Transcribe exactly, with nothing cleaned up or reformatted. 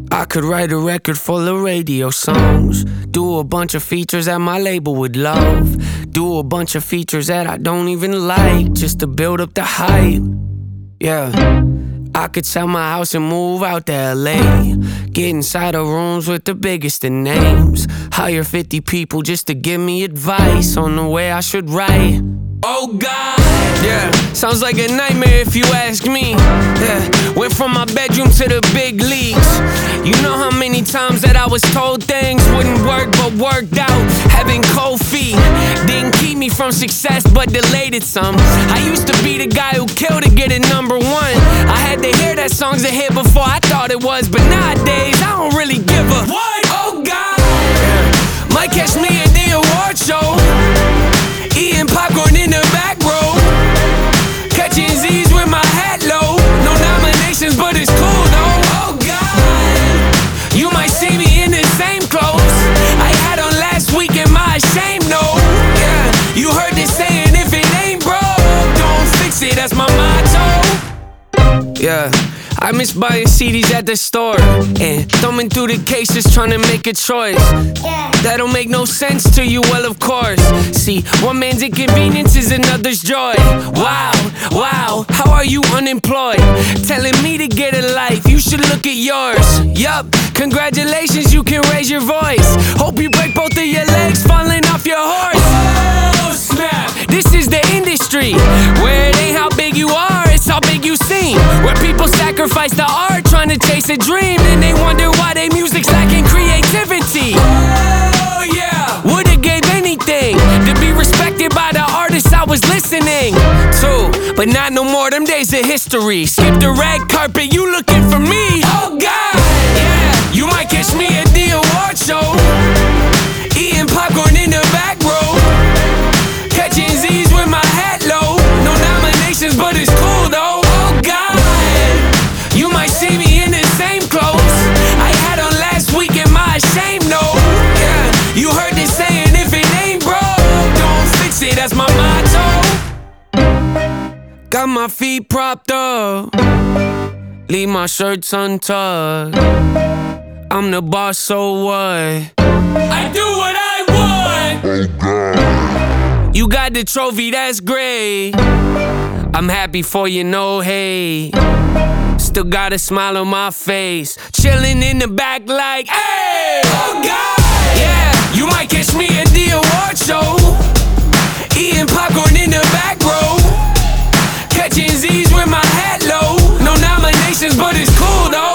I could write a record full of radio songs, do a bunch of features that my label would love, do a bunch of features that I don't even like, just to build up the hype. Yeah, I could sell my house and move out to L A, get inside of rooms with the biggest of names, hire fifty people just to give me advice on the way I should write. Oh God, yeah, sounds like a nightmare if you ask me. Yeah, went from my bedroom to the big leagues. You know how many times that I was told things wouldn't work but worked out. Having cold feet didn't keep me from success but delayed it some. I used to be the guy who killed to get it number one. I had to hear that song's a hit before I thought it was, but nowadays I don't really give a what? Oh God, yeah. Might catch me at the award show, eating popcorn in the back row, catching Z's with my hat low. No nominations, but it's cool though. Oh God, you might see me in the same clothes I had on last week. Am I ashamed? No. Yeah, you heard this saying, if it ain't broke, don't fix it. That's my motto. Yeah, I miss buying C Ds at the store and thumbing through the cases trying to make a choice. That'll make no sense to you, well of course. See, one man's inconvenience is another's joy. Wow, wow, how are you unemployed? Telling me to get a life, you should look at yours. Yup, congratulations, you can raise your voice. Hope you break both of your legs falling off your horse. Oh snap, this is the industry where it ain't how big you are, it's how big you seem. Where people sacrifice the art trying to chase a dream, and they wonder why their music's lacking creativity. Oh yeah, would've gave anything to be respected by the artists I was listening to, but not no more, them days of history. Skip the red carpet, you looking for me. Oh God, yeah, you might catch me at the award show, eating popcorn in the back row, catching Z's with my hat low. No nominations, but it's cool though. Oh God, you might see me in the same clothes I had on last week. Am I ashamed? No. Yeah, you heard this saying, if it ain't broke, don't fix it. That's my motto. Got my feet propped up, leave my shirts untucked. I'm the boss, so what? I do what I want. Oh God, you got the trophy, that's great. I'm happy for you, no hate. Still got a smile on my face, chilling in the back like, hey! Oh God, yeah, you might catch me at the award show, eating popcorn in the back row, catching Z's with my hat low. No nominations, but it's cool though.